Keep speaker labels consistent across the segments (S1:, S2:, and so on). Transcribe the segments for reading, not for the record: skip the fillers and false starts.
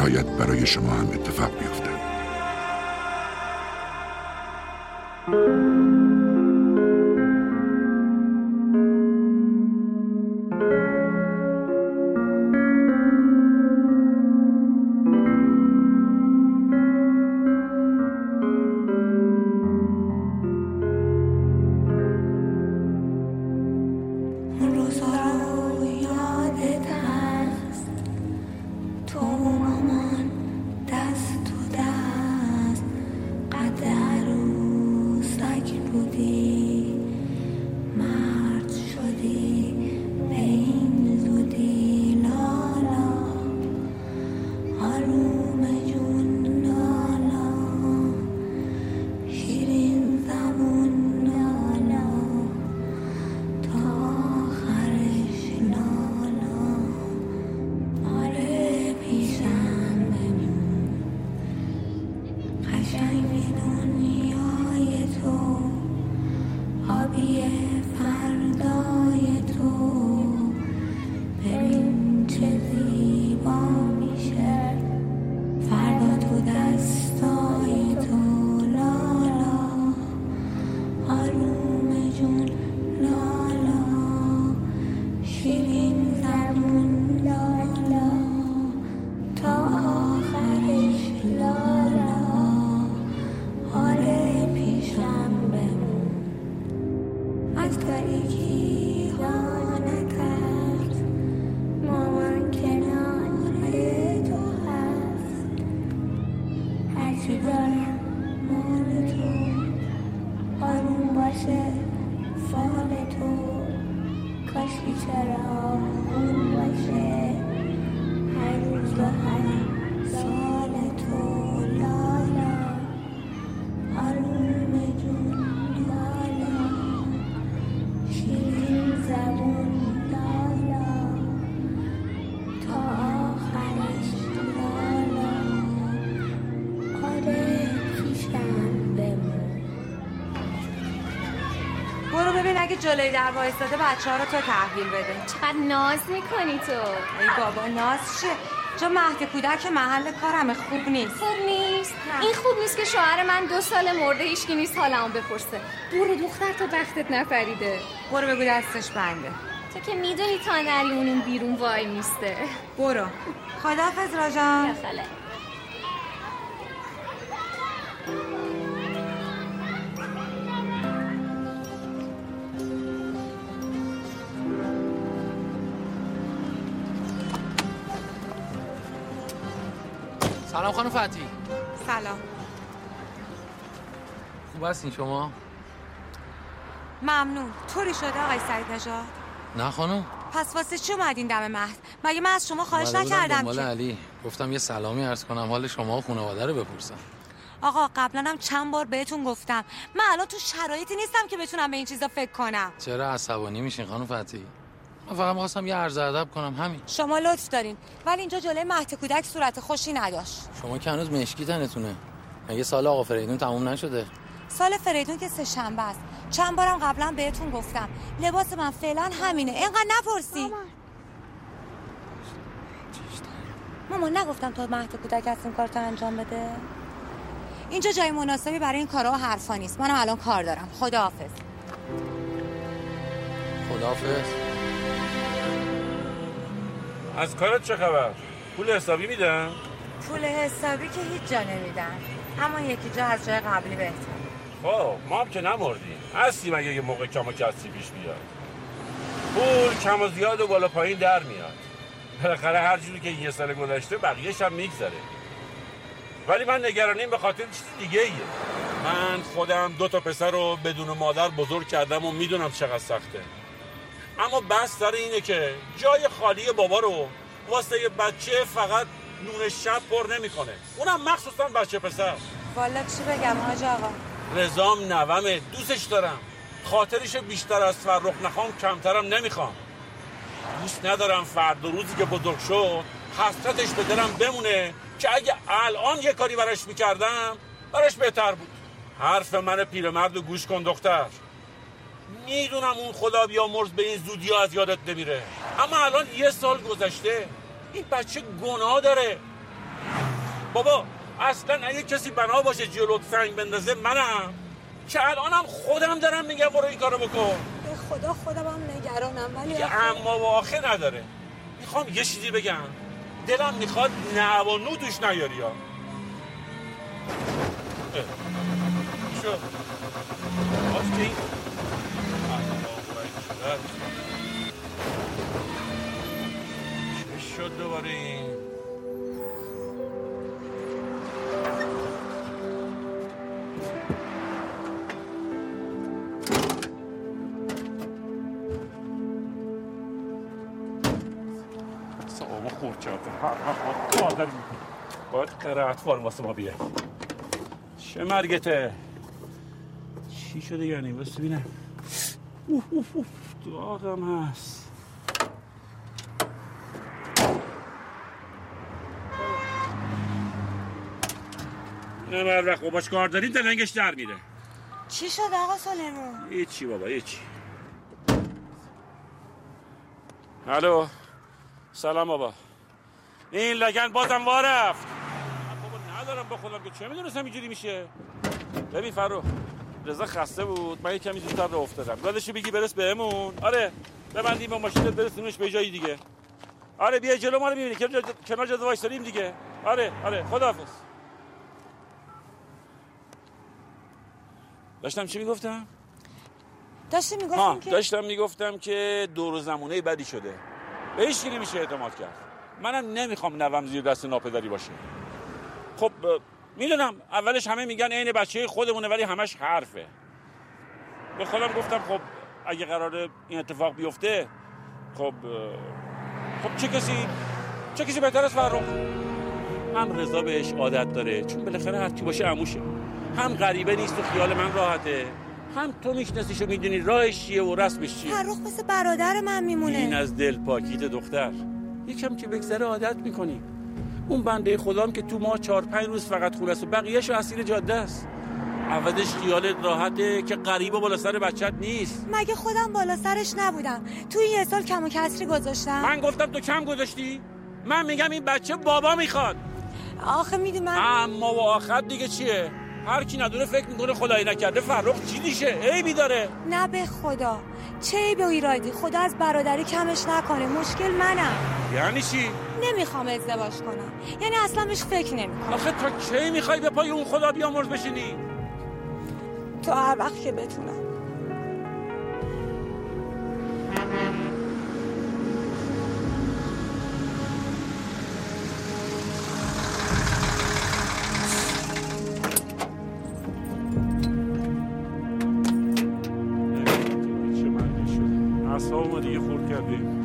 S1: شاید برای شما هم اتفاق بیفته.
S2: جلوی در وایستاده بچه‌ها رو تو تحویل بده.
S3: چقدر ناز میکنی تو.
S2: ای بابا ناز چه؟ جا مهد کودک محل کارمه. خوب نیست.
S3: خوب نیست؟ این خوب نیست که شوهر من 2 سال مرده هیچکی نیست حالمو بپرسه. برو دختر تو بختت نپریده.
S2: برو بگو دستش بنده.
S3: تو که میدونی تا نری اون بیرون وای میسته.
S2: برو. خداحافظ راجان.
S3: بخله.
S4: سلام خانم فتحی.
S2: سلام.
S4: خوب هستین شما؟
S2: ممنون. طوری شده آقای سعید نژاد؟
S4: نه خانم.
S2: پس واسه چی اومدین دم مهد؟ مگه من از شما خواهش نکردم
S4: دنبال علی. گفتم یه سلامی عرض کنم حال شما و خانواده رو بپرسم.
S2: آقا قبلا هم چند بار بهتون گفتم من الان تو شرایطی نیستم که بتونم به این چیزا فکر کنم.
S4: چرا عصبانی میشین خانم فتحی؟ من فقط می‌خواستم یه عرض ادب کنم همین.
S2: شما لطف دارین ولی اینجا جلوی مهد کودک صورت خوشی نداشت.
S4: شما که هنوز مشکی تنتونه. مگه سال آقا فریدون تموم نشده؟
S2: سال فریدون که 3 شنبه است. چند بارم قبلا بهتون گفتم لباس من فعلا همینه. اینقدر نپرسی. مامان نگفتم تو مهد کودک از این کارتو انجام بده؟ اینجا جای مناسبی برای این کارا و حرفا نیست. منم الان کار دارم. خداحافظ.
S4: خداحافظ.
S5: از کارت چه خبر؟ پول حسابی میدن؟
S2: پول حسابی که هیچ جا نمیدن. اما یکی جا از جای قبلی بهتر.
S5: خب ما هم که نمردیم. هستی مگه یه موقع کم و کسری پیش بیاد. پول کم و زیاد و بالا پایین در میاد. بالاخره هر جوری که یه سال گذشته بقیه‌ش هم میگذره. ولی من نگرانیم به خاطر چیز دیگه ایه. من خودم 2 تا پسر رو بدون مادر بزرگ کردم و میدونم چقدر سخته. اما بس سر اینه که جای خالی بابا رو واسه یه بچه فقط نون شب پر نمیکنه. اونم مخصوصا بچه پسر.
S2: والا چی بگم حاج آقا؟
S5: رضام نومه، دوستش دارم. خاطرش بیشتر از فرخ نخوام کمترم نمیخوام. دوست ندارم فردا روزی که بزرگ شد حسرتش به دلم بمونه که اگه الان یه کاری براش میکردم براش بهتر بود. حرف من پیرمرد رو گوش کن دختر. میدونم اون خدا بیامرز به این زودی ها از یادت نمیره، اما الان 1 سال گذشته. این بچه گناه داره. بابا اصلا اگه کسی بنا باشه جلوت سنگ بندازه منم که الانم خودم دارم میگم برو این کارو بکن.
S2: به خدا خودم هم نگرانم ولی
S5: که اما و آخه نداره. میخوام یه چیزی بگم، دلم میخواد نه و نو دوش نیاری ها. شو آج که این چه شد دوباره این؟ سامو خورد کرده هر قادر باید قرائت فارم واسه ما بیه. چه مرگته؟ چی شده یعنی؟ بس ببینم. داغم هست. نه هر وقت باش کار دارید دلنگش در میره.
S2: چی شد آقا سلیمان؟
S5: هیچی بابا هیچی. الو سلام بابا. این لگن بازم وارفت. بابا ندارم با خودم که چه میدونستم اینجوری میشه. ببین فرو رضا خسته بود، من یک کمی زودتر راه افتادم. یادشو بگی برس بهمون. آره ببندیم با ماشینت برسونش به جای دیگه. آره بیا جلو ما رو میبینی کنار جاده وایساریم دیگه. آره خداحافظ. داشتم چی میگفتم؟ داشتم میگفتم که دور زمونه بدی شده. به هیچ کی نمیشه اعتماد کرد. منم نمیخوام نوام زیر دست ناپدری باشه. خب میدونم اولش همه میگن عین بچه خودمونه ولی همش حرفه. به خودم گفتم خب اگه قراره این اتفاق بیفته خب چه کسی بهتر از فرخ؟ هم رضا بهش عادت داره چون بالاخره هر کی باشه عموشه. هم غریبه نیست و خیال من راحته. هم تو میشناسیشو میدونی راهش چیه و رسمش چیه.
S2: فرخ مثل برادر من میمونه.
S5: این از دل پاکیت دختر. یکم که بگذره عادت میکنی. اون بنده خدام که تو ما 4-5 روز فقط خونه است و بقیه‌شو اسیر جاده است. عوضش خیالت راحته که غریبه بالا سر بچت نیست.
S2: مگه خودم بالا سرش نبودم؟ تو این یه سال کم و کسری گذاشتم.
S5: من گفتم تو کم گذاشتی؟ من میگم این بچه بابا میخواد.
S2: آخه میدونی من
S5: اما و آخر دیگه چیه؟ هر کی ندونه فکر میکنه خدایی نکرده فرخ چی دیشه؟ عیبی داره؟
S2: نه به خدا چه عیبی و ایرادی؟ خدا از برادری کمش نکنه. مشکل منم.
S5: یعنی چی؟
S2: نمیخوام ازدواج کنم. یعنی اصلا بهش فکر نمیکنم.
S5: آخه تا کی میخوای به پای اون خدا بیامرز بشینی؟
S2: تو هر وقت که بتونم.
S5: اعصابم دیگه خورد کردیم.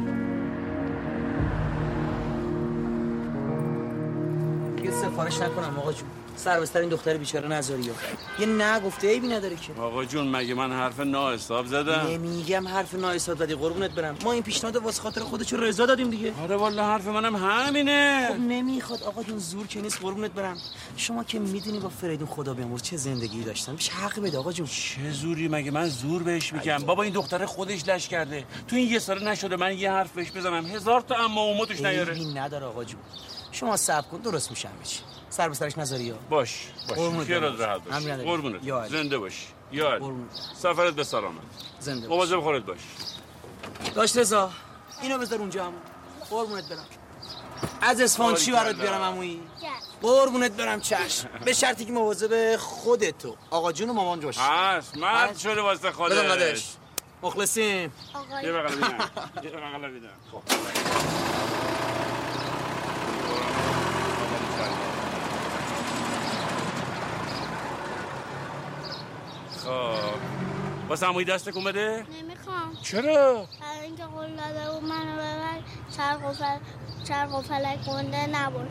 S6: دیگه سفارش نکنم آقا جون. سر بستر این دختر بیچاره نذاری یه نگفته عیبی نداره که.
S5: آقا جون مگه من حرف ناحساب زدم؟
S6: نمیگم حرف ناحساب زدی قربونت برم. ما این پیشنهاد واسه خاطر خودت رضا دادیم دیگه.
S5: آره والله حرف منم همینه.
S6: خب نمیخواد آقا جون زور که نیست قربونت برم. شما که میدونی با فریدون خدا بیامرز چه زندگی داشتن. بهش حق بده آقا جون.
S5: چه زوری مگه من زور بهش میگم؟ بابا این دختر خودش لش کرده. تو این یه سال نشده من یه حرف بهش بزنم 1000 تا اما اومو توش نیاره.
S6: عیبی نداره آقا جون. شما صبر کن درست میشم بچی. سر به سرش نذاری یا
S5: باش خیالت راحت باش. قربونت زنده باش. یاد سفرت به سلامت.
S6: زنده باش.
S5: مواظب خودت باش.
S6: داش رضا اینو بذار اونجا. قربونت برم. از اصفهان چی برات بیارم عمویی؟ قربونت برم چشم. به شرطی که مواظب خودت و آقا جون و مامان باش.
S5: مرد شده واسه خودت.
S6: بدون قدش. مخلصیم.
S5: یه بغل بیدم. خب واسه عمویی دست کن بده؟
S7: نمیخوام.
S5: چرا؟
S7: برای اینکه قول داده بود منو ببر چرق و فلک گنده نبود.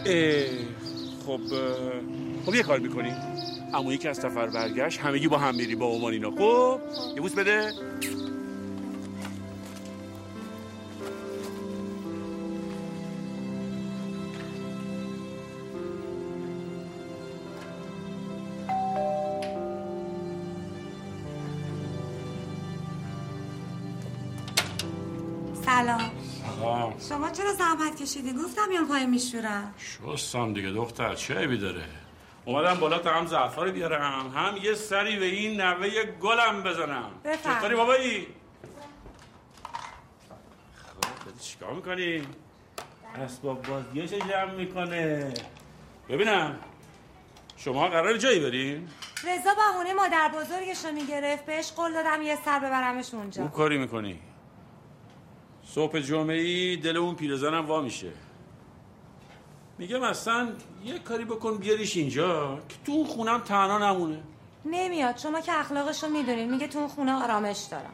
S5: خب یه کار میکنی؟ عمویی که از سفر برگشت همگی با هم میری با اومان اینا. خب یه بوس بده.
S2: سلام. شما چرا زحمت کشیدین؟ گفتم میام پای میشورم.
S5: شستم دیگه دختر، چه عیبی داره؟ اومدم بالا تا هم زعفا رو بیارم، هم یه سری به این نوه گلم بزنم. چطوری بابایی؟ خب داری چیکار میکنی؟ اسباب بازیه چه جمع میکنه؟ ببینم شما قرار جایی برین؟
S2: رضا بهونه مادر بزرگشو میگرفت، بهش قول دادم یه سر ببرمش اونجا.
S5: اون کاری میکنی؟ صبح جمعه‌ای دل اون پیرزنم وا میشه. میگم اصلا یه کاری بکن بیاریش اینجا که تو اون خونم تنها نمونه.
S2: نمیاد، شما که اخلاقشو میدونین، میگه تو اون خونه آرامش دارم.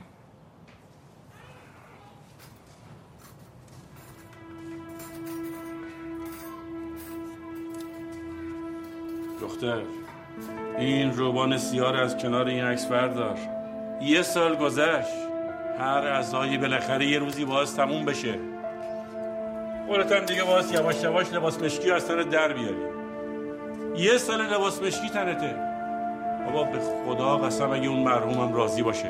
S5: دختر این روبان سیاه از کنار این عکس بردار. 1 سال گذشت، هر عزایی بالاخره یه روزی باز تموم بشه. خودت هم دیگه باز یواش یواش لباس مشکی از تنت در بیاری. 1 سال لباس مشکی تنته. بابا به خدا قسم اگه اون مرحومم راضی باشه.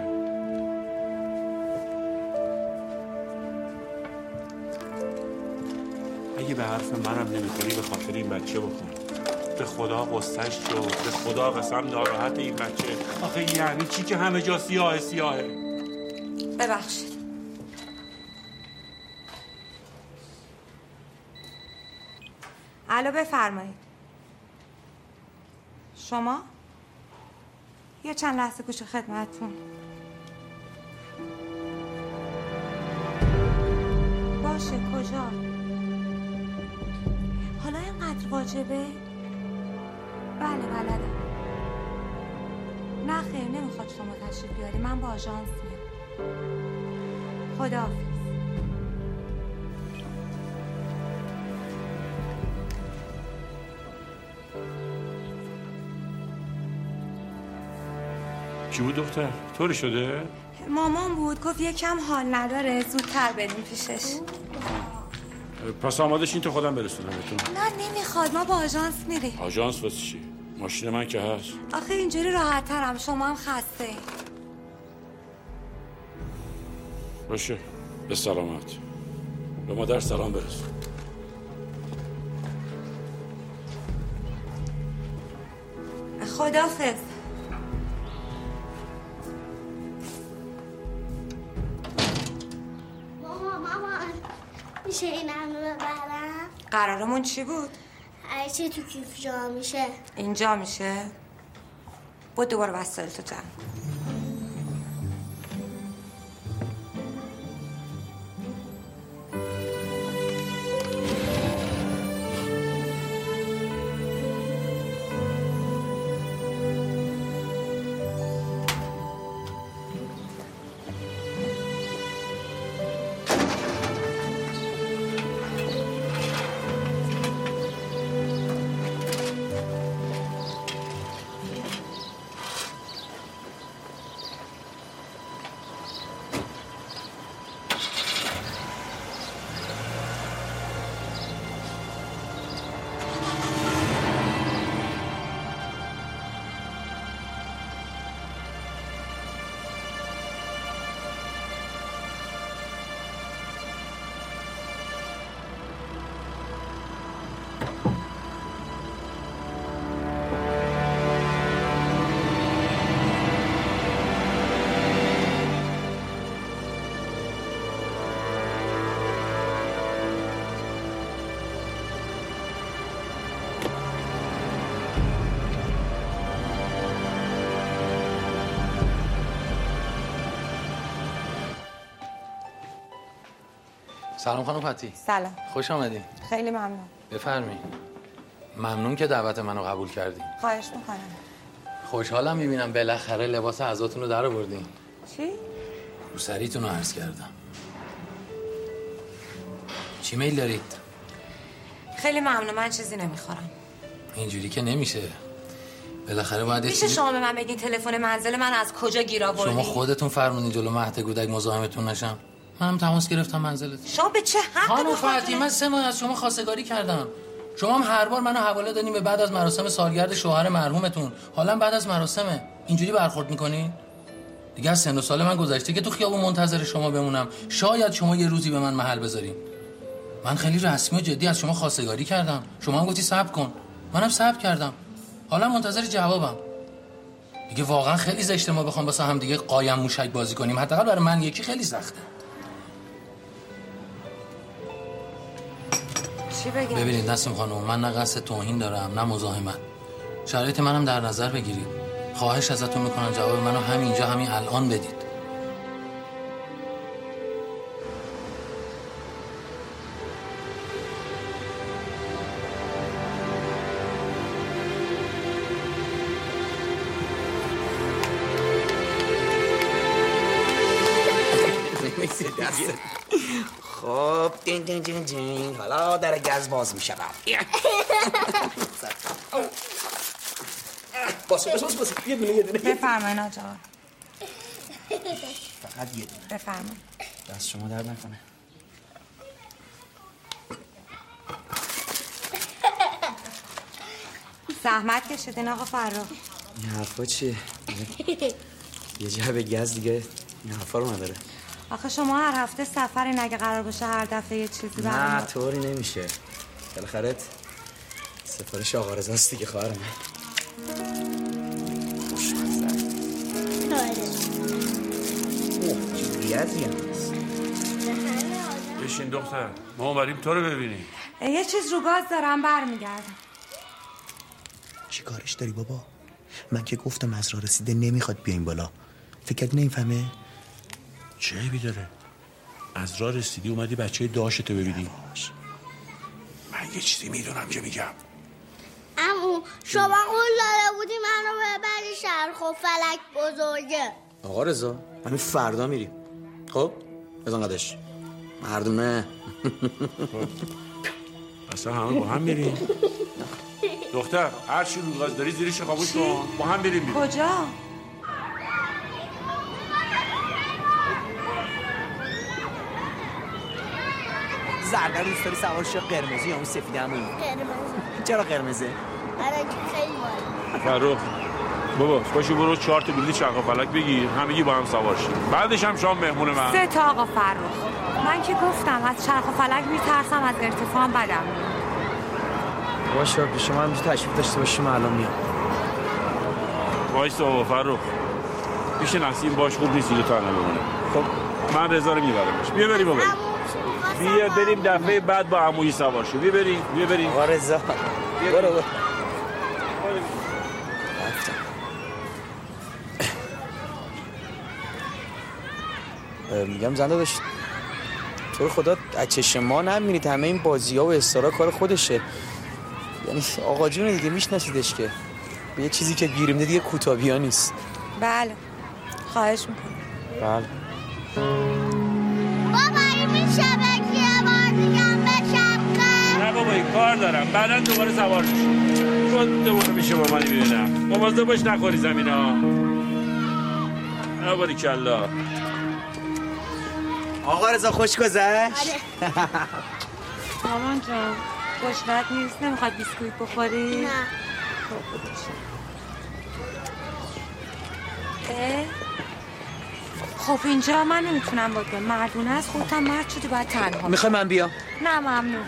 S5: اگه به حرف منم نمیخوری به خاطر این بچه بکن. به خدا قصهش شد، به خدا قسم ناراحت این بچه. آخه یعنی چی که همه جا سیاهه سیاهه؟
S2: ببخشید. الو بفرمایید. شما؟ یه چند لحظه گوش خدمتتون. باشه کجا؟ حالا اینقدر واجبه؟ بله بلدم. نه خیر نمیخواد شما تشریف بیاری، من با آژانس میام. خداحافظ.
S5: چی بود دختر؟ طوری شده؟
S2: مامان بود، گفت یکم حال نداره، زودتر بریم پیشش.
S5: پس آماده شین تا خودم برسونم بهتون.
S2: نه نمیخواد، ما با آژانس میریم.
S5: آژانس واسه چی؟ ماشین من که هست.
S2: آخه اینجوری راحت ترم، شما هم خسته.
S5: باشه به سلامت. به مادر سلام برسون.
S2: خداحافظ.
S7: مامان میشه این همه ببرم؟
S2: قرارمون چی بود؟
S7: هر چی تو کیف جا میشه.
S2: اینجا میشه؟ بود دوباره وسایلتو جمع.
S4: سلام خانم فتی.
S2: سلام.
S4: خوش آمدین.
S2: خیلی ممنون.
S4: بفرمایید. ممنون که دعوت منو قبول کردین.
S2: خواهش میکنم.
S4: خوشحالم میبینم بالاخره لباس عزاتون رو در آوردین.
S2: چی؟
S4: روسریتون رو عرض کردم. چی میل دارید؟
S2: خیلی ممنون، من چیزی نمیخورم.
S4: اینجوری که نمیشه. بالاخره باید
S2: میشه شما به من بگین تلفن منزل من از کجا گیر آوردین؟
S4: شما خودتون فرمونین جلو مهد کودک مزاحمتون نشم. منم تماس گرفتم منزلتون.
S2: شما به چه حقی
S4: خانم فتی من 3 ماه از شما خواستگاری کردم. شما هم هر بار منو حواله دادین به بعد از مراسم سالگرد شوهر مرحومتون. حالا بعد از مراسمه. اینجوری برخورد میکنین؟ دیگه از سن و سال من گذشته که تو خیابون منتظر شما بمونم. شاید شما یه روزی به من محل بذارین. من خیلی رسمی و جدی از شما خواستگاری کردم. شما هم گفتی صبر کن. منم صبر کردم. حالا منتظر جوابم. دیگه واقعا خیلی زشته ما بخوام واسه هم دیگه قایم موشک بازی کنیم. حداقل برای من یکی خیلی سخته.
S2: چی بگم؟
S4: ببینید نسیم خانم، من نه قصد توهین دارم نه مزاحمت. شرایط منم در نظر بگیرید. خواهش ازتون میکنم جواب منو همینجا همین الان بدید.
S6: خب دین دین دین دین حالا در گز باز میشه. باس یه دونه
S2: بفرمایید آقا.
S6: فقط یه دونه.
S2: بفرمایید.
S6: دست شما درد نکنه.
S2: زحمت کشیدین آقا فرخ.
S6: این حرفا چیه؟ یه جعبه گز دیگه این حرفا رو نداره.
S2: آخه شما هر هفته سفرین، اگه قرار باشه هر دفعه یه چیزی برام.
S6: نه طوری نمیشه. بالاخره سفارش آقا رضاست دیگه خواهر من.
S5: بشین دختر، ما اومدیم تو رو ببینیم.
S2: یه چیز رو گاز دارم برمیگردم.
S8: چی کارش داری بابا؟ من که گفتم از راه رسیده نمیخواد بیایم بالا. فکر کردی نمیفهمه؟
S5: چه عیبی داره؟ از راه رسیدی اومدی بچه داشتو ببینی. من یه چیزی میدونم که میگم.
S7: عمو شما قول داده بودی منو ببری چرخ و فلک بزرگه.
S6: آقا رضا همین فردا میریم. خب بزن قدش مردونه.
S5: اصلا همه با هم میریم. دختر هر چی رو گاز داری زیرش خاموش کن. با هم بریم.
S2: کجا؟
S8: زرده دوست داری سوار شو قرمزی یا اون سفیده همون؟
S7: قرمز.
S8: چرا قرمزه؟
S7: آره که خیلی مال.
S5: فرخ بابا پاشو برو 4 تا بلیط چرخ و فلک بگیر، همگی با هم سوار شیم. بعدش هم شام مهمون من.
S2: 3 تا آقا فرخ. من که گفتم از چرخ و فلک میترسم، از ارتفاع بدم میاد.
S6: باشه پیش من همینجا تشریف داشته باشیم الان میام.
S5: وایسا بابا فرخ. پیش نسیم باش، خوب نیست دو تا بمونه. خب من رضا رو میبرمش. بیا بریم بابا. بیا بریم دفعه بعد با عمویی سوار شو. بیا بریم.
S6: آقا رضا برو. میگم زنده داشت تو خدا از چشم ما نمی‌بینید همه این بازی‌ها و استارا کار خودشه. یعنی آقا جون دیگه میشناسیدش که به یه چیزی که گیریم دیگه کوتابیا نیست.
S2: بله خواهش میکنم.
S6: بله
S7: بابا این شبکه یه بار دیگه بچرخه.
S5: نه بابا این کار دارم، بعدا دوباره سوار میشم. خود دوباره میشه با منی ببینم. مواظب باش نخوری زمینا. باریکالله.
S8: آقا رضا خوش گذشت؟
S2: مامان جان گشنت نیست؟ نمیخواد بیسکویت بخوری؟
S7: نه.
S2: خب اینجا من نمیتونم باید بیام. مردونه است، خودتم مرد شدی باید تنها.
S6: میخوای من بیام؟
S2: نه ممنون.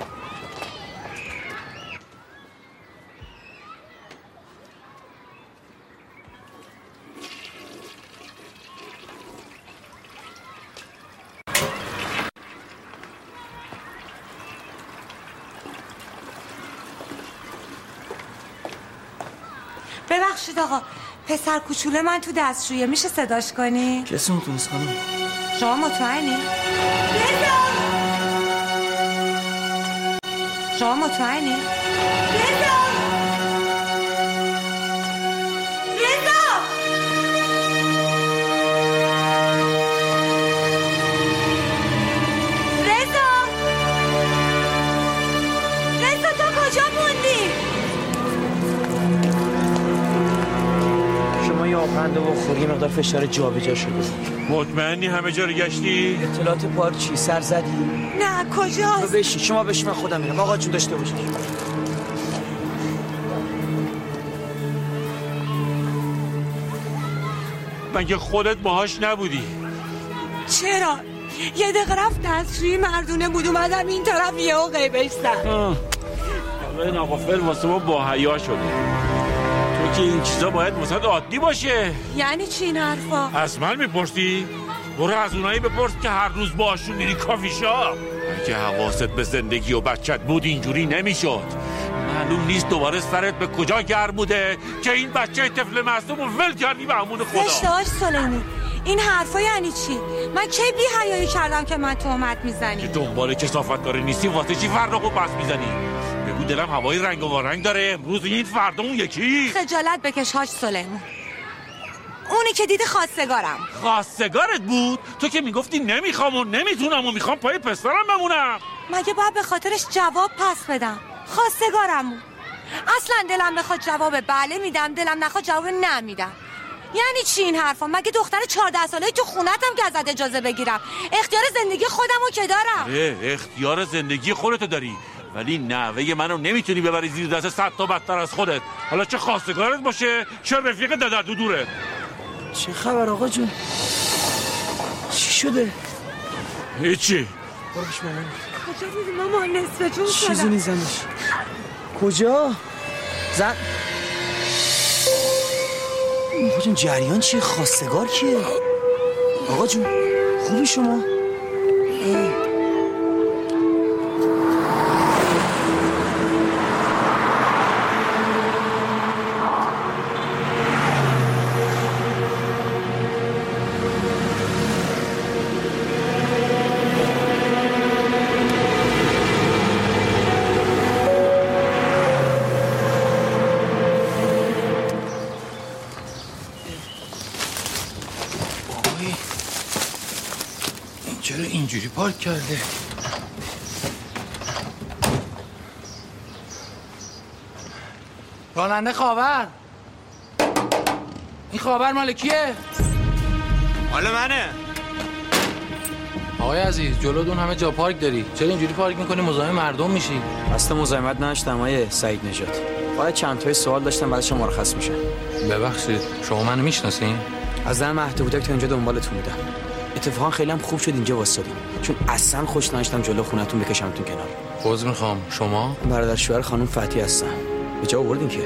S2: ببخشید آقا، پسر کوچوله من تو دستشویه، میشه صداش کنی؟
S6: کسی میتونست خانم؟
S2: شما مطمئنی؟ شما مطمئنی؟
S6: آبخنده و خوری مقدار فشار جابجا شده.
S5: مطمئنی همه جا رو گشتی؟
S6: اطلاعات پارک چی؟ سر زدی؟
S2: نه کجاست؟
S6: بشین شما بشین من خودم میرم. آقا جون داشته باشید.
S5: مگه خودت باهاش نبودی؟
S2: چرا؟ یه دقیقه رفت دستشویی مردونه بود اومدم این طرف یهو غیبش زد.
S5: حالا این آقا فل واسه ما با حیا شده. تو که این چیزا باید واسه عادی باشه.
S2: یعنی چی این حرفا؟
S5: از من میپرسی؟ برو از اونایی بپرس که هر روز باهاشون میری کافی شاپ. اگه حواست به زندگی و بچت بود اینجوری نمیشد. معلوم نیست دوباره سرت به کجا گرم بوده که این بچه طفل معصوم رو ول کردی به امون خدا.
S2: زشتهاش سلیمی، این حرفا یعنی چی؟ من کی بی حیایی کردم که من تهمت میزنی؟
S5: که دنبال کثافت کاری نیستی واسه چی فردا خوب پس میزنی؟ بگو دلم هوای رنگ و وارنگ داره، امروز این فردا اون یکی.
S2: خجالت بکش هاش سلیمی. اونی که دیدی خواستگارم.
S5: خواستگارت بود؟ تو که میگفتی نمیخوام و نمیتونم و میخوام پای پسرم بمونم.
S2: مگه باید به خاطرش جواب پس بدم؟ خواستگارم بود. اصلا دلم بخواد جواب بله میدم، دلم نخواد جواب نه میدم. یعنی چی این حرفا؟ مگه دختر 14 ساله تو خونتم که ازت اجازه بگیرم؟ اختیار زندگی خودمو که دارم.
S5: اختیار زندگی خودتو داری، ولی نوه منو نمیتونی ببری زیر دست 100 تا بدتر از خودت. حالا چه خواستگارت باشه چه رفیق ددر دودورت.
S6: چه خبر آقا جون؟ چی شده؟
S5: هیچی.
S6: برش منم.
S2: کجا بودی ماما؟ نصف جون شدم.
S6: چیزی نیزنش. کجا؟ زن آقا جون جریان چیه؟ خواستگار کیه؟ آقا جون خوبی شما؟
S4: چرا اینجوری پارک کرده؟ راننده خاور، این خاور مال کیه؟
S6: مال منه.
S4: آقای عزیز جلودون همه جا پارک داری، چرا اینجوری پارک میکنی مزاحم مردم میشی؟
S6: اصلا مزاحمت نداشتم آقای سعید نژاد، فقط چند تای سوال داشتم بعدش مرخص میشم.
S4: ببخشید شما منو میشناسین؟
S6: از زن مهد بودک تا اینجا دنبالتون بودم. اتفاقا خیلی هم خوب شد اینجا واسادیم، چون اصلا خوش نداشتم جلو خونتون بکشمتون کنار.
S4: عذر میخوام. شما؟
S6: برادر شوهر خانم فتی هستم. به جا آوردین که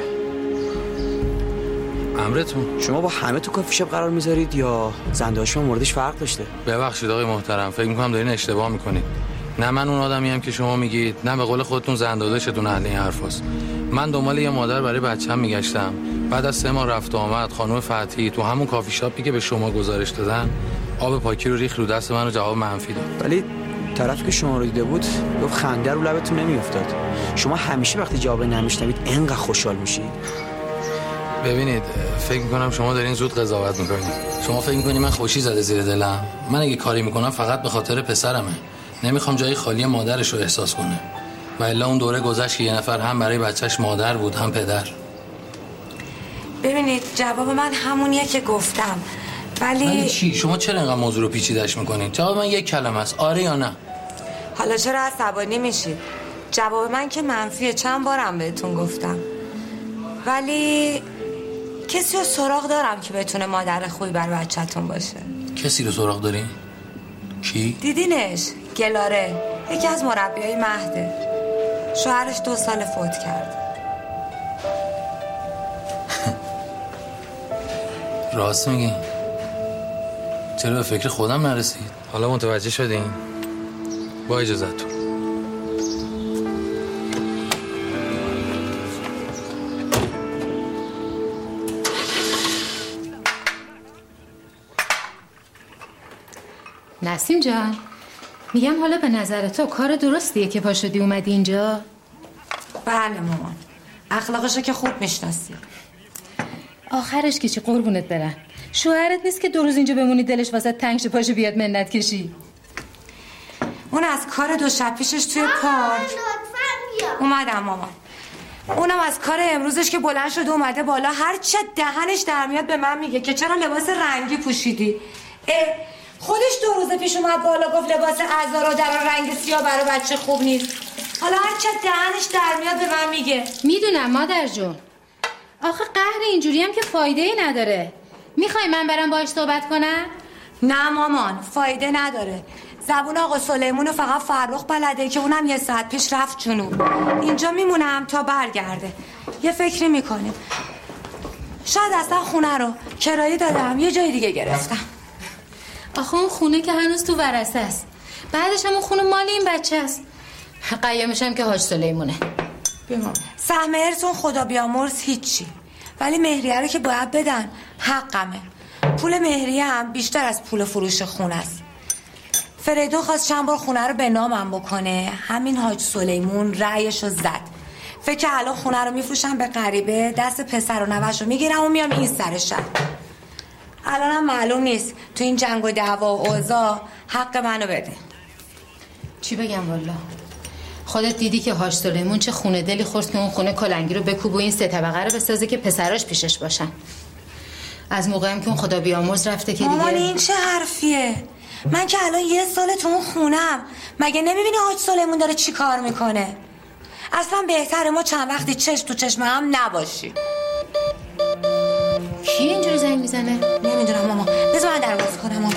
S4: امرتون.
S6: شما با همه تو کافی شاپ قرار میذارید یا زنده شما موردش فرق داشته؟
S4: ببخشید آقای محترم، فکر میکنم دارین اشتباه میکنید. نه من اون آدمیم که شما میگید، نه به قول خودتون زنداداشتون اهل این حرفاست. من دنبال یه مادر برای بچه‌م میگشتم. بعد از 3 ماه رفت و آمد خانم فتی تو همون کافی شاپی که به شما گزارش دادن آب پاکی رو ریخت رو دست من و جواب منفی داد.
S6: ولی طرفی که شما رو دیده بود گفت خنده رو لبتون نمیافتاد. شما همیشه وقتی جواب نمیشنوید انقدر خوشحال میشید.
S4: ببینید فکر میکنم شما دارین زود قضاوت میکنید. شما فکر میکنید من خوشی زده زیر دلم؟ من اگه کاری میکنم فقط به خاطر پسرمه. نمیخوام جای خالی مادرش رو احساس کنه. و الا اون دوره گذشت که یه نفر هم برای بچهش مادر بود هم پدر.
S2: ببینید جواب من همونیه که گفتم. ولی
S4: چی؟ شما چرا اینقدر موضوع رو پیچیده‌اش میکنید؟ جواب من یک کلمه است، آره یا نه.
S2: حالا چرا عصبانی میشید؟ جواب من که منفیه، چند بارم بهتون گفتم. ولی کسی رو سراغ دارم که بتونه مادر خوبی بر بچه‌تون باشه.
S4: کسی رو سراغ دارین؟ کی؟
S2: دیدینش؟ گلاره، یکی از مربیای مهده. شوهرش 2 سال فوت کرد.
S4: راست میگی؟ چرا به فکر خودم نرسید؟ حالا متوجه شدین؟ با اجازهتون.
S9: نسیم جان، میگم حالا به نظر تو کار درستیه که پا شدی اومدی اینجا؟
S2: بله مامان، اخلاقشو که خوب میشناسی.
S9: آخرش که چی قربونت برن. شوهرت نیست که 2 روز اینجا بمونی دلش واسه تنگ شه پاشو بیاد منت کشی.
S2: اون از کار 2 شب پیشش توی پارک اومدم مامان. اونم از کار امروزش که بلند شده اومده بالا، هر چه دهنش در میاد به من میگه که چرا لباس رنگی پوشیدی. خودش 2 روز پیش اومد بالا گفت لباس ازارو در رنگ سیاه برای بچه خوب نیست. حالا هر چه دهنش در میاد به من میگه.
S9: میدونم مادر جون، آخه قهر اینجوری هم که فایده ای نداره. میخوای من برم باهاش صحبت کنم؟
S2: نه مامان، فایده نداره. زبون آقا سلیمون فقط فرخ بلده که اونم یه ساعت پیش رفت جنوب. اینجا میمونم تا برگرده. یه فکری میکنیم. شاید اصلا خونه رو کرایه دادم یه جای دیگه گرفتم.
S9: آخه اون خونه که هنوز تو ورثه است. بعدش هم اون خونه مال این بچه است. قیامش هم که حاج سلیمونه.
S2: سهم ارثون خدا بیامرز هیچی، ولی مهریه رو که باید بدن. حقمه. پول مهریه هم بیشتر از پول فروش خونه است. فریدون خواست چند بار خونه رو به نامم بکنه. همین حاج سلیمون رأیش رو زد. فکر که الان خونه رو میفروشم به غریبه، دست پسر و نوش رو میگیرم و میام این سر شهر. الان هم معلوم نیست تو این جنگ و دعوا و اوضاع حق منو بده.
S9: چی بگم والا؟ خودت دیدی که حاج سلیمون چه خونه دلی خورد که اون خونه کلنگی رو بکوب و این 3 طبقه رو بسازه که پسراش پیشش باشن. از موقعی هم که اون خدا بیامرز رفته که دیگه.
S2: مامان این چه حرفیه؟ من که الان 1 سال تو اون خونم. مگه نمیبینی حاج سلیمون داره چی کار میکنه؟ اصلا بهتره ما چند وقتی چشم تو چشم هم نباشی.
S9: کی اینجوری زنگ میزنه؟
S2: نمیدونم ماما. بذار من در باز کنم.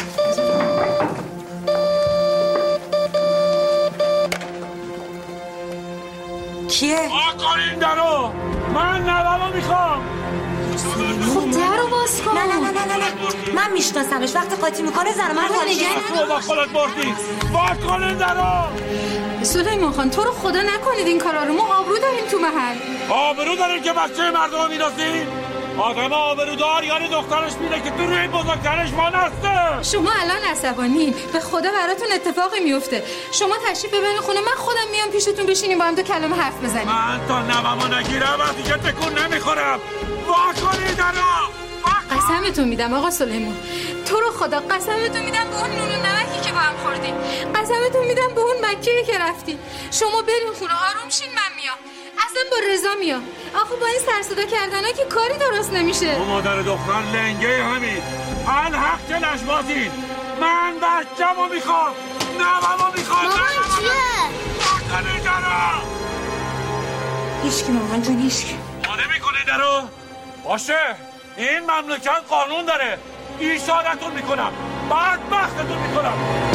S2: کیه؟
S5: آقارین درو! من نوامو میخوام!
S9: خب درو باز کن.
S2: نه من میشناسمش. وقتی قاطی میکنه زن من خالی
S5: تو با خودت بردی. آقارین درو!
S9: سلیمان خان تو رو خدا نکنید این کارا رو. ما آبرو داریم تو محل.
S5: آبرو داریم که بچه مردم میراسی؟ آدم آبرودار یعنی دخترش میره که تو روی بزرگترش ما نسته.
S9: شما الان عصبانین. به خدا براتون اتفاقی میفته. شما تشریف ببرین خونه، من خودم میام پیشتون بشینیم با هم 2 کلمه حرف بزنیم.
S5: من تا نوامو نگیرم از دیگه تکون نمیخورم. واکنی درو!
S9: قسمتون میدم آقا سلیمان، تو رو خدا قسمتون میدم به اون نون و نمکی که با هم خوردیم، قسمتون میدم به اون مکه‌ای که رفتیم. شما برین خونه آروم شین، من میام. اصلا با رضا میام. آخه با این سر صدا کردنا که کاری درست نمیشه.
S5: تو مادر دختر لنگه همین الحق که لشبازین. من بچه‌مو میخوام، نوامو میخوام.
S7: مامان چیه؟
S5: واکنی درو!
S2: هیچکی مامان جون هیچکی.
S5: ما نمیکنی درو؟ باشه، این مملکت قانون داره. ایشادتون میکنم، بدبختتون میکنم.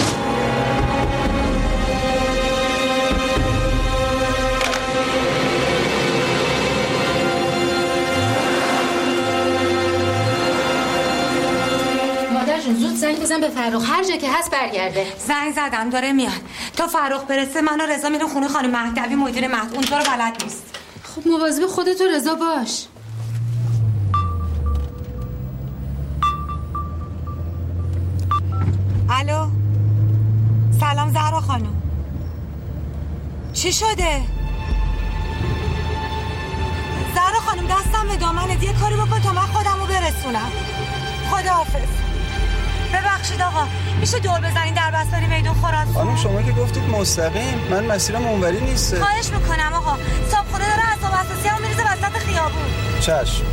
S9: مادر جون زود زنگ بزن به فرخ، هر جا که هست برگرده.
S2: زنگ زدم داره میاد. تا فرخ برسه من و رضا میریم خونه خانم مهدوی مدیر مهد. اون تو رو بلد نیست.
S9: خب مواظب خودت و رضا باش.
S2: الو سلام زهرا خانم. چی شده؟ زهرا خانم دستم به دامنت، یه کاری بکن تا من خودم رو برسونم. خداحافظ. ببخشید آقا، میشه دور بزنین در بستانی میدون خراسان؟
S10: خانم شما که گفتید مستقیم، من مسیرم اونوری نیست.
S2: خواهش میکنم آقا، صابخونه داره عصاب اساسی هم میریزه وسط خیابون.
S10: چشم.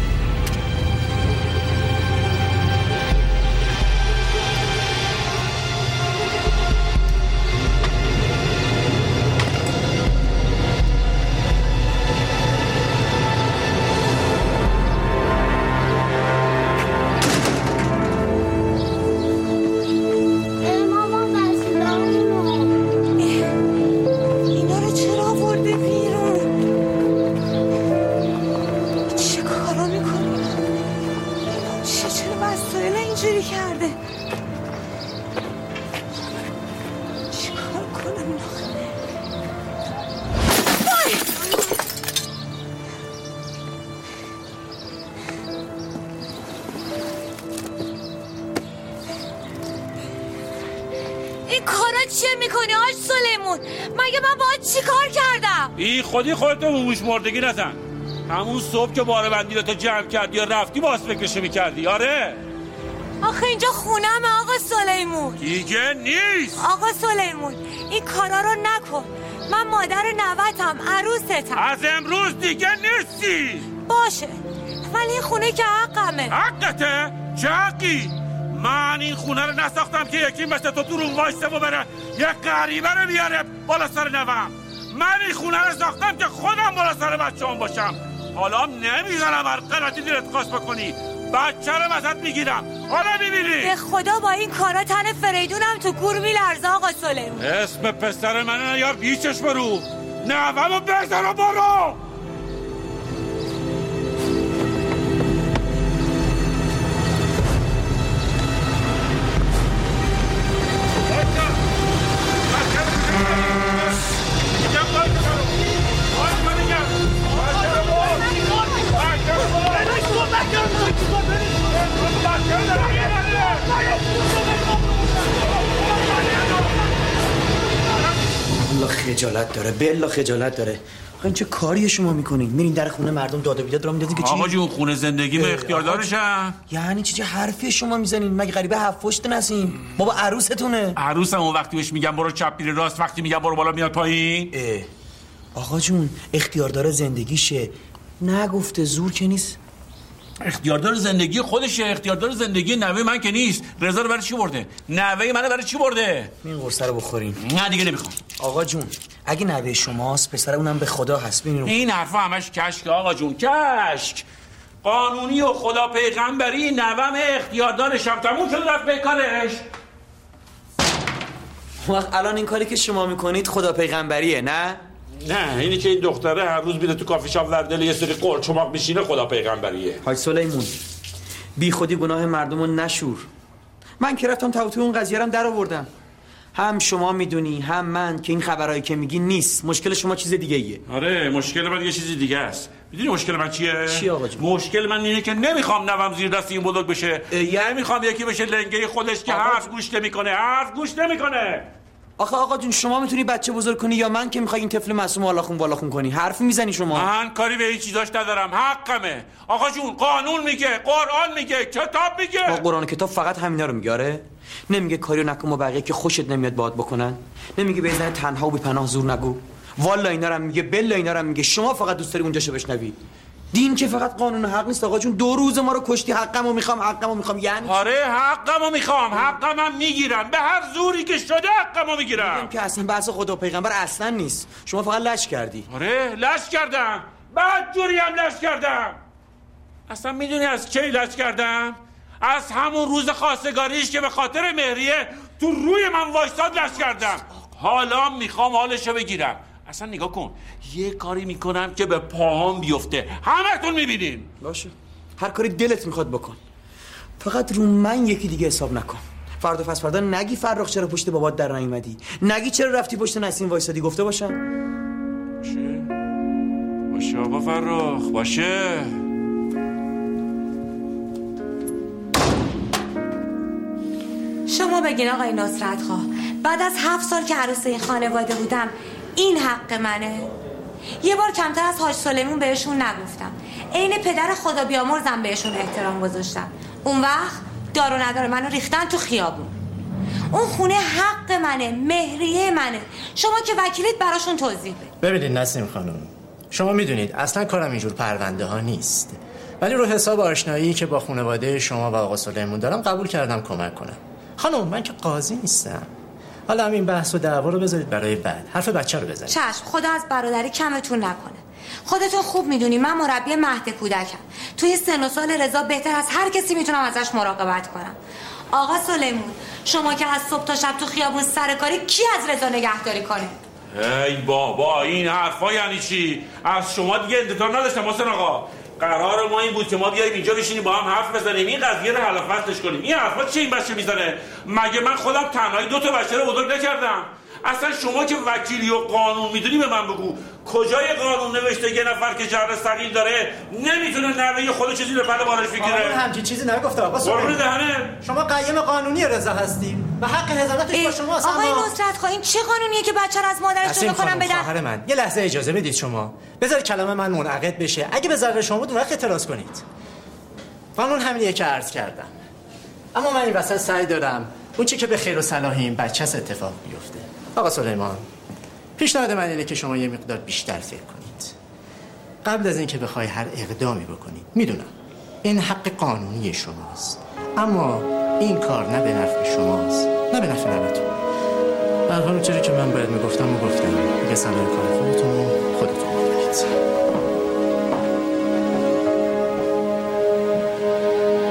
S5: ای خودی خودتو موش مردگی نزن. همون صبح که باره بندی رو تو جمع کردی یا رفتی باز فکرشو میکردی. آره
S2: آخه اینجا خونمه آقا سلیمون.
S5: دیگه نیست
S2: آقا سلیمون این کارا رو نکن. من مادر نوتم، عروستم.
S5: از امروز دیگه نیستی.
S2: باشه ولی این خونه که حقمه.
S5: حقته؟ چه حقی؟ من این خونه رو نساختم که یکی مثل تو روم وایسته و بره یک غریبه رو بیاره بالا سر نوام. من این خونه رو ساختم که خودم بالا سر بچه‌ام باشم. حالا نمیذارم هر غلطی دلت خواست بکنی بچه رو وسط میگیرم. حالا میبینی
S2: به خدا با این کارا تن فریدونم تو گور میلرزه آقا سلیمون.
S5: اسم پسر منو یا بیچش برو، نوامو بزن و برو.
S8: بالله خجالت داره، بالله خجالت داره. این چه کاری شما میکنین؟ میرین در خونه مردم داد و بیداد را میندازین که چی؟
S5: آقا جون خونه زندگی به اختیار دارشم.
S8: یعنی چه حرفی شما میزنین؟ مگه غریبه هفت پشت نسیم؟ بابا عروستونه.
S5: عروسم اون وقتی بهش میگم برو چپ میره راست، وقتی میگم برو بالا میاد پایین.
S8: آقا جون اختیار داره زندگیشه، نگفته زور که نیست.
S5: اختیاردار زندگی خودشه، اختیاردار زندگی نوه من که نیست. رضا رو برای چی برده؟ نوه منو برای چی برده؟
S8: این قرصه رو بخورین.
S5: نه دیگه نمیخوام.
S8: آقا جون اگه نوه شماست پسر اونم به خدا هست. ببینید
S5: این حرفا همش کشک آقا جون، کشک. قانونی و خدا پیغمبری نوام اختیاردارشم، تموم شد رفت به کارش.
S8: وقت الان این کاری که شما میکنید خدا پیغمبریه نه؟
S5: نه اینی که این دختره هر روز میره تو کافی شاپ وردل یه سری قرچماق میشینه خدا پیغمبریه.
S8: حاج سلیمون بی خودی گناه مردمو نشور. من که رفتم توتی اون قضیه رو در آوردم. هم شما میدونی هم من که این خبرایی که میگی نیست. مشکل شما چیز دیگه ایه.
S5: آره مشکل من یه چیز دیگه است. میدونی مشکل من چیه؟
S8: چی آقا جون؟
S5: مشکل من اینه که نمیخوام نوام زیر دست این بزرگ بشه. نمیخوام یکی بشه لنگه خودش که حرف گوش نمیکنه، حرف گوش نمیکنه.
S8: آقا جون شما میتونی بچه بزرگ کنی یا من که میخوای این طفل معصوم بالاخون کنی؟ حرف میزنی شما؟
S5: من کاری به این چیزاش ندارم، حقمه. آقا جون قانون میگه، قرآن میگه، کتاب میگه.
S8: قرآن کتاب فقط همینا رو میگه. آره نمیگه کاریو نکن با بقیه که خوشت نمیاد باهات بکنن؟ نمیگه به زن تنها و بی پناه زور نگو؟ والا اینا رو میگه، بلا اینا رو میگه. شما فقط دوست داری اونجاشو بشنوی. دین که فقط قانون حق نیست آقا جون. 2 روز ما رو کشتی، حقمو میخوام. یعنی
S5: آره حقمو میخوام، حقمم میگیرم، به هر زوری که شده حقمو میگیرم.
S8: میگم که اصلا بحث خدا و پیغمبر اصلا نیست. شما فقط لش کردی.
S5: آره لش کردم، بعد جوری هم لش کردم. اصلا میدونی از کی لش کردم؟ از همون روز خواستگاریش که به خاطر مهریه تو روی من وایساد لش کردم. حالا میخوام حالشو بگیرم. اصلا نگاه کن یه کاری میکنم که به پاهام بیفته، همتون میبینین.
S8: باشه هر کاری دلت میخواد بکن، فقط رو من یکی دیگه حساب نکن. فردا پس فردا نگی فرخ چرا پشت بابات در نیومدی، نگی چرا رفتی پشت نسیم وایسادی. گفته باشم
S5: باشه آقا فرخ باشه.
S2: شما بگین آقای نصرت خواه بعد از 7 سال که عروس این خانواده بودم این حق منه؟ یه بار کمتر از حاج سلیمون بهشون نگفتم، عین پدر خدا بیامرزم بهشون احترام گذاشتم. اون وقت دار و ندار منو ریختن تو خیابون. اون خونه حق منه، مهریه منه. شما که وکیلیت براشون توضیح بده.
S11: ببینید نسیم خانم، شما میدونید اصلا کارم اینجور پرونده ها نیست، ولی رو حساب آشنایی که با خانواده شما و آقا سلیمون دارم قبول کردم کمک کنم. خانم من که قاضی نیستم. حالا همین بحث و دعوا رو بذارید برای بعد، حرف بچه رو بزنید.
S2: چشم، خدا از برادری کمتون نکنه. خودتون خوب میدونی من مربی مهد کودکم. توی سن و سال رضا بهتر از هر کسی میتونم ازش مراقبت کنم. آقا سلیمون شما که از صبح تا شب تو خیابون سرکاری، کی از رضا نگهداری کنه؟
S5: ای بابا این حرفا یعنی چی؟ از شما دیگه انتظار نداشتم حسین آقا. قرار ما این بود که ما بیاییم اینجا بشینیم با هم حرف بزنیم، این قضیه رو حل و فصلش کنیم. این حرفا چه این بچه میزنه؟ مگه من خودم تنهایی 2 تا بچه رو بزرگ نکردم؟ اصلا شما که وکیلی و قانون میدونی به من بگو کجای قانون نوشته یه نفر که جهر ثقیل داره نمیتونه نوه خودش چیزی رو بعد بارش بگیره؟
S11: قانون همچین چیزی نگفته آقا
S5: سلیمون. دهنه
S11: شما قیم قانونی رضا هستیم و حق نظارتش با شماست.
S2: آقای نصرت خواهی این چه قانونیه که بچه رو از مادرش جدا کنم بدن؟
S11: خواهر من یه لحظه اجازه بدید شما بذار کلام من منعقد بشه. اگه به ذره شما بود وقت اعتراض کنید. قانون همینیه که عرض کردم، اما من این وسط سعی دارم اون چی که به خیر و صلاح این بچه اتفاق بیفته. آقا سلیمان پیشنهاد من اینه که شما یه مقدار بیشتر فکر کنید قبل از اینکه بخوای هر اقدامی بکنید. میدونم این حق قانونی شماست، اما این کار نه به نفع شماست نه به نفع نوه‌تون. در حال چیزی که من باید میگفتم دیگه صلاح کار خودتون بدارید.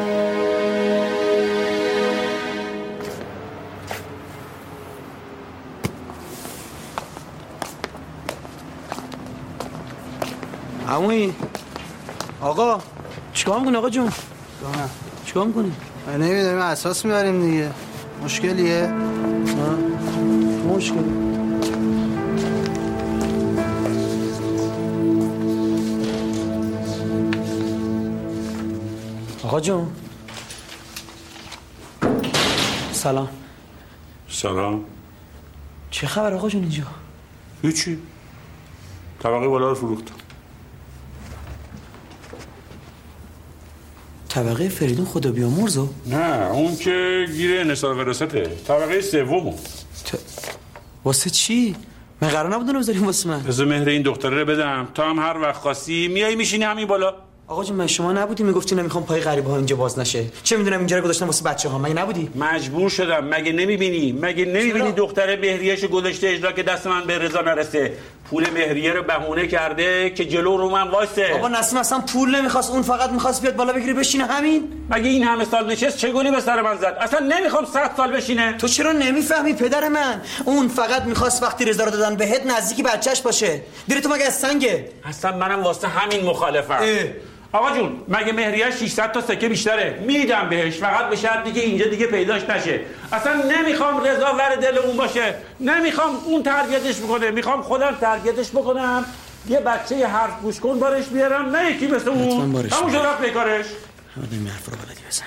S8: عمویی آقا چیکار میکنی آقا جون؟ چیکار میکنی؟
S10: من نمیدونیم اساس میبریم دیگه. مشکلیه؟
S8: مشکل آقا جون سلام.
S5: سلام.
S8: چه خبر آقا جون اینجا؟
S5: هیچی. طبقه بالا رو فروختم.
S8: طبقه فریدون خدا بیامرزو؟
S5: نه اون که گیره انحصار ورثته. طبقه سوم.
S8: واسه چی؟ من قرار نبود اونو بذاریم واسه من.
S5: بذار مهر این دختره رو بدم تا هم هر وقت خواستی میای میشینی همین بالا.
S8: آقا جون من شما نبودی میگفتی نمیخوام پای غریبه ها اینجا باز نشه. چه میدونم اینجا رو گذاشتم واسه بچه‌ها. مگه نبودی؟
S5: مجبور شدم. مگه نمیبینی دختره مهریه‌شو گذاشته اجرا که دست من به رضا نرسه. پول مهریه رو بهونه کرده که جلو رو من وایسه.
S8: بابا نسیم اصلا پول نمیخواست، اون فقط میخواست بیاد بالا بگیره بشینه همین.
S5: مگه این همه سال نشست چه گلی به سر من زد؟ اصلا نمیخوام 100 سال بشینه.
S8: تو چرا نمیفهمی پدر من؟ اون فقط میخواست وقتی رضا رو دادن بهت نزدیکی بچه‌ش باشه. دیره تو مگه از سنگه؟
S5: اصلا منم واسه همین مخالفم. آقا جون مگه مهریه 600 تا سکه بیشتره میدم بهش، فقط به شرطی که اینجا دیگه پیداش نشه. اصلا نمیخوام رضا ور دل اون باشه، نمیخوام اون تربیتش بکنه، میخوام خودم تربیتش بکنم. یه بچه حرف گوش کن بارش بیارم، نه یکی مثل اون همون جرات بکارش.
S8: همه حرف رو بلدی بزنی.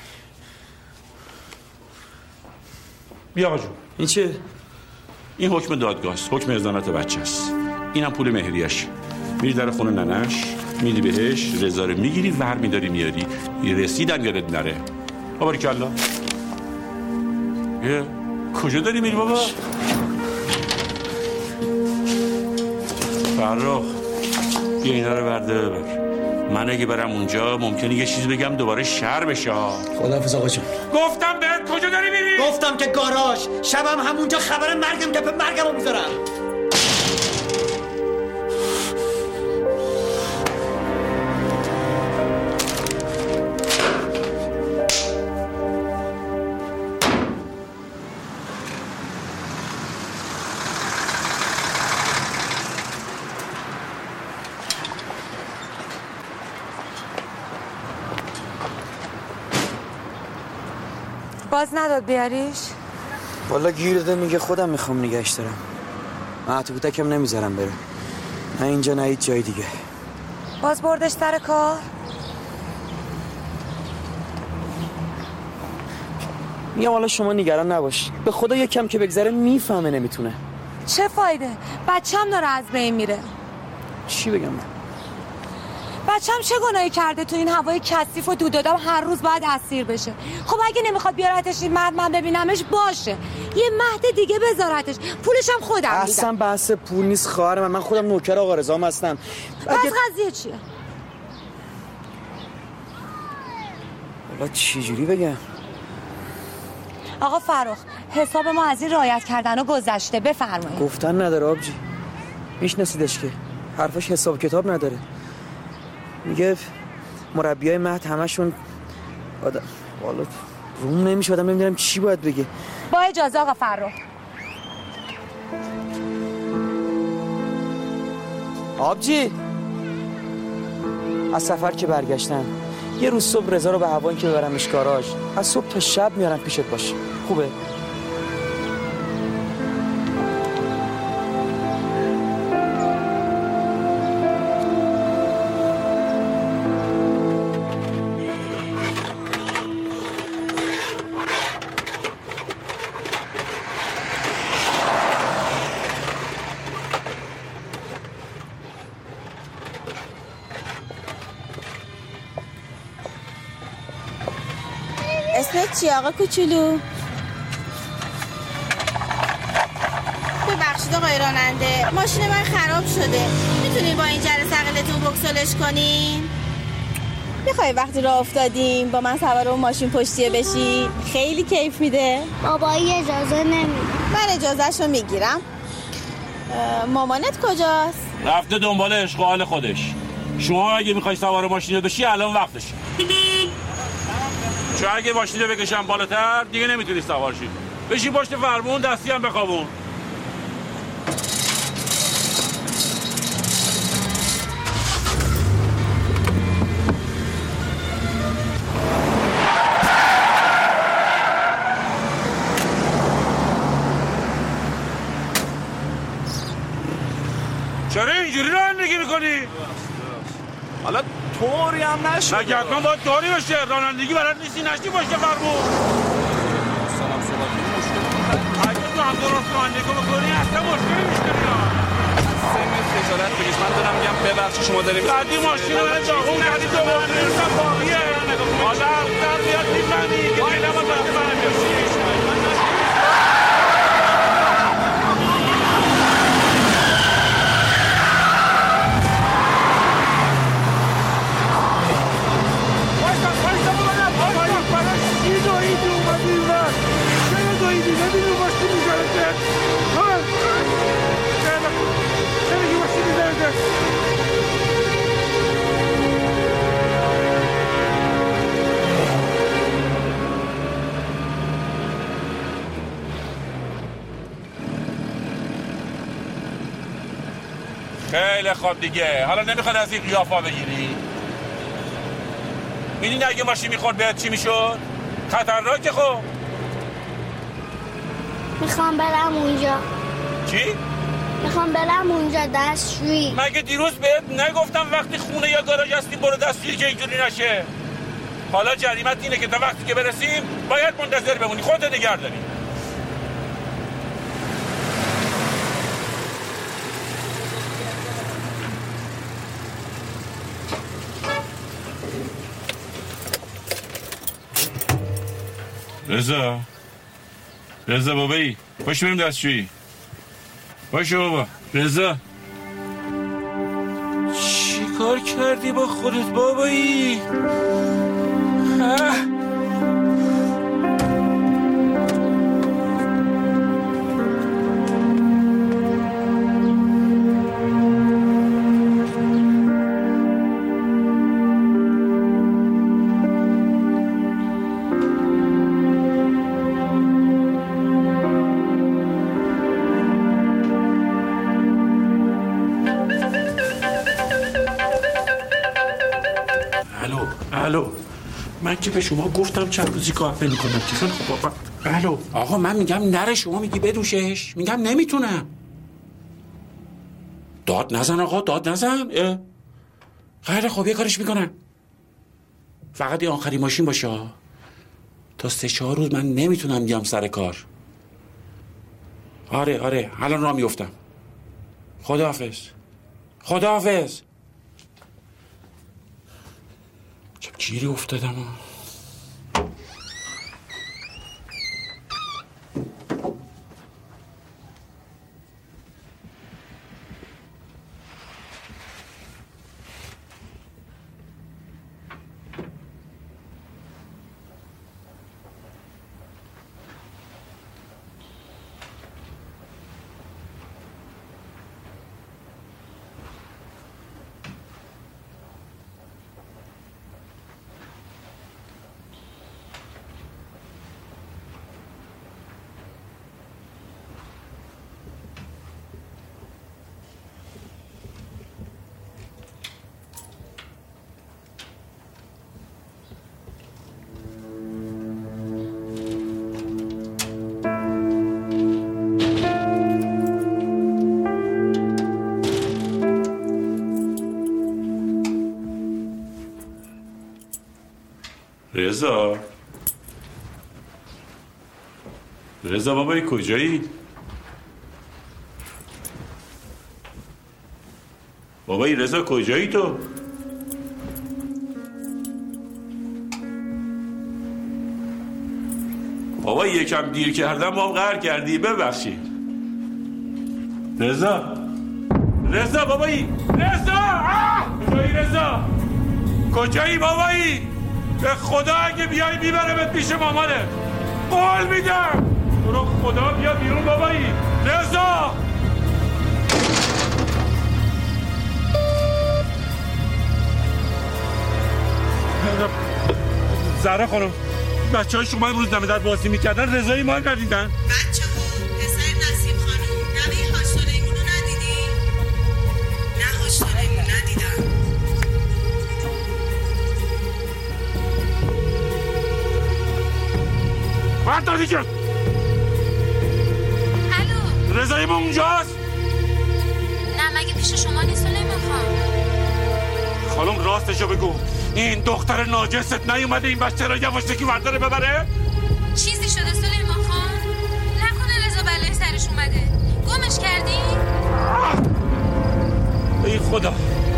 S5: بیا آقا جون.
S8: این چه؟
S5: این حکم دادگاه است، حکم ازدانت بچه است. اینم پول مهریه‌اش. میری در خونه ننش میدی بهش، رضا رو میگیری ور میداری میاری. رسیدم یادت نره. باریکالله. کجا داری میری بابا؟ فرخ بیا اینا رو برده ببر. من اگه برم اونجا ممکنه یه چیزی بگم دوباره شر بشه.
S8: خداحافظ آقا جون.
S5: گفتم بهت کجا داری میری؟
S8: گفتم که گاراژ. شبم همونجا خبر مرگم تپ مرگمو میذارم.
S2: باز نداد بیاریش؟
S8: والا گیر داده میگه خودم میخوام نگهش دارم. من تو بودکم نمیذارم بره. نه اینجا نه هیچ جای دیگه.
S2: باز بردش سر کار؟
S8: میگم والا شما نگران نباش. به خدا یکم که بگذره میفهمه نمیتونه.
S2: چه فایده؟ بچه‌م داره از بین میره.
S8: چی بگم من؟
S2: بچه‌م چه گناهی کرده تو این هوای کثیف و دودادم هر روز باید اسیر بشه؟ خب اگه نمیخواد بیارتش این مرد من ببینمش باشه، یه مهد دیگه بذارتش، پولش هم خودم میدم.
S8: اصلا بحث پول نیست خواهر من خودم نوکر آقا رضام هستم.
S2: پس قضیه چیه؟
S8: والا چی جوری بگم؟
S2: آقا فرخ حساب ما از این رعایت کردن و گذشته، بفرمایید.
S8: گفتن نداره آبجی، میشناسیدش که حرفش حساب کتاب نداره. میگه مربیای مهد همشون آدم والا روم نمیشه، آدم نمیدونم چی باید بگه.
S2: با اجازه آقا فرخ.
S8: آبجی از سفر که برگشتم یه روز صبح رضا رو به هوان که ببرمش گاراژ، از صبح تا شب میارم پیشت باشه. خوبه؟
S12: اسمت چی آقا کوچولو؟ ببخشید آقای راننده، ماشین من خراب شده، میتونی با این جره ثقیلتون بکسلش کنین؟ میخوای وقتی راه افتادیم با من سوار اون ماشین پشتیه بشی؟ خیلی کیف میده.
S7: بابایی اجازه نمیده.
S12: من اجازهشو میگیرم. مامانت کجاست؟
S5: رفته دنبال عشق و حال خودش. شما اگه میخوای سوار ماشین بشی الان وقتشه. چون اگه ماشین رو بکشم بالاتر دیگه نمیتونی سوار شی. بشی پشت فرمون، دستی هم بخوابون. چرا اینجوری رانندگی میکنی؟
S10: حالا طوری هم نشد.
S5: مگه حتما باید طوری باشه؟ رانندگی بلد نیستی نشتی باشه فرمون. اگه تو هم درست رانندگی بکنی اصلا مشکلی میشکنی ها.
S10: خجالت بگیش، من دارم میگم ببخشید شما داریم
S5: بعدی ماشین رو من داغون کردی تو بازیرسم باقیه. حالا افتر بیاد میفهمی که دیگه نباید وقتی منم بیرسی. خیلی خوب دیگه. حالا نمیخواد از این قیافا بگیری؟ میدونی اگه ماشین میخورد بهت چی میشد؟ خطرناکه. خب
S7: میخوام برم اونجا.
S5: چی؟
S7: میخوام برم اونجا دستشویی.
S5: مگه دیروز بهت نگفتم وقتی خونه یا گاراژ هستی برو دستشویی که اینجوری نشه؟ حالا جریمت اینه که تا وقتی که برسیم باید منتظر بمونی، خودت نگه داری. رضا بابایی باشه بریم دستشویی. باشه بابا. رضا چی کار کردی با خودت بابایی؟ من که به شما گفتم چند روزی کار نمی‌کنم. چطور خب بابا؟ الو آقا من میگم نره، شما میگی بدوشش. میگم نمیتونم. داد نزن آقا، داد نزن. خیلی خب یه کارش میکنم. فقط یه آخری ماشین باشه. تا 3-4 روز من نمیتونم بیام سر کار. آره الان راه میافتم. خداحافظ. چه گیری افتادم. رضا بابایی کجایی؟ بابایی رضا کجایی تو؟ بابایی یکم دیر کردم با هم قهر کردی، ببخشید. رضا بابایی کجایی بابایی؟ به خدا اگه بیای میبرمت پیش مامانه، قول میدم. تو رو خدا بیا بیرون بابایی. رضا زهرا خانم، بچه های شما امروز دم در بازی میکردن، رضایی ما ندیدن؟
S12: بچه ها پسر نسیم خانم نوه هاش سلیمون رو ندیدی؟ نه هاش سلیمون ندیدن.
S5: باید دادی که
S12: الو
S5: رضایی ما اونجاست؟
S12: نه مگه
S9: پیش شما نیست سلیمان خان.
S5: خانم راستشو بگو، این دختر ناجست نیومده این بچه را یواشکی ورداره ببره؟
S9: چیزی شده سلیمان خان؟ نکنه رضا بلای سرش اومده. گمش کردی؟
S5: ای خدا.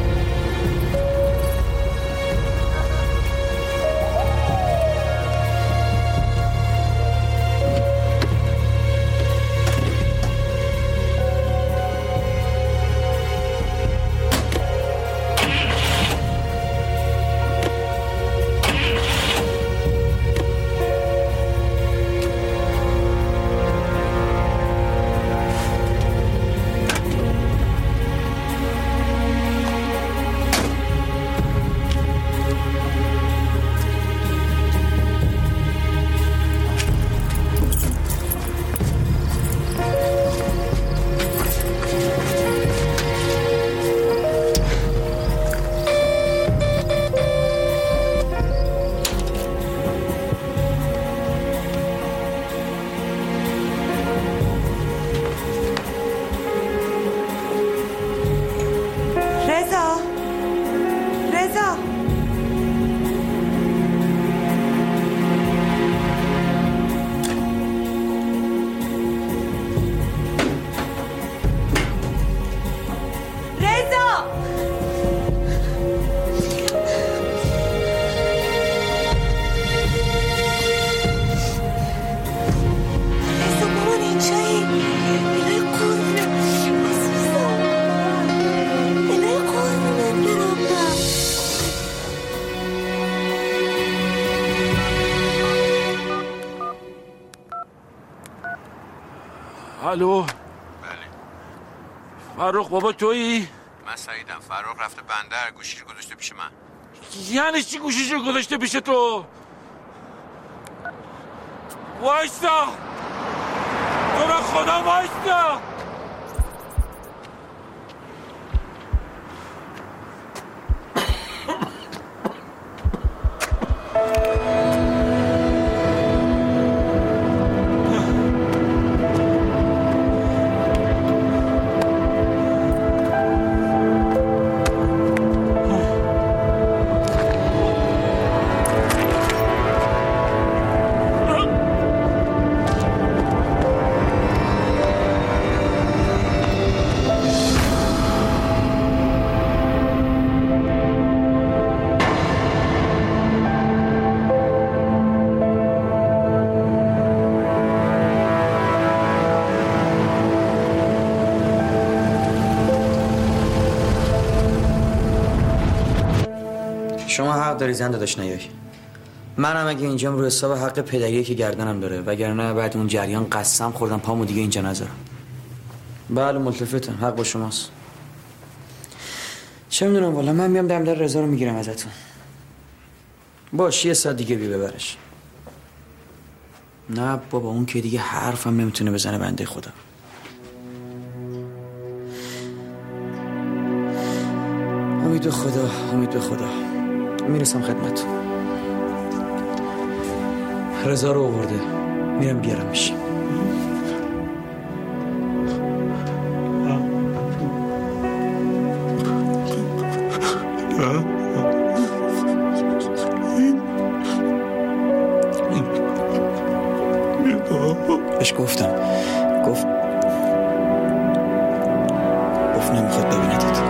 S5: الو.
S1: بله.
S5: فرخ بابا تویی؟
S1: من سعیدم. فرخ رفته بندر، گوشیشو گذاشته پیش من.
S5: یعنی چی گوشیشو گذاشته پیش تو؟ وایستا، تو را خدا وایستا.
S8: شما حق داری زن داداش نیای. منم اگه اینجام رو حساب حق پدریه که گردنم داره، وگرنه بعد اون جریان قسم خوردم پامو دیگه اینجا نذارم. بله ملتفتم، حق با شماست. چه میدونم والا، من میام دم در رضا رو میگیرم ازتون. باش یه ساعت دیگه بی ببرش. نه بابا اون که دیگه حرفم نمیتونه بزنه بنده خدا. امید به خدا، امید به خدا. میرسم خدمتتون. رضا رو آورده، میرم بیارمش. بهش گفتم گفت نمیخواد ببیندت.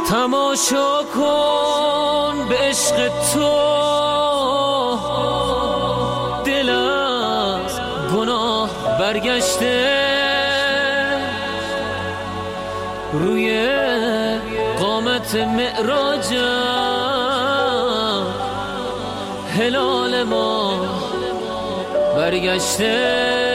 S13: تماشا کن به عشق تو، دل از گناه برگشته، روی قامت معراجم هلال ما برگشته.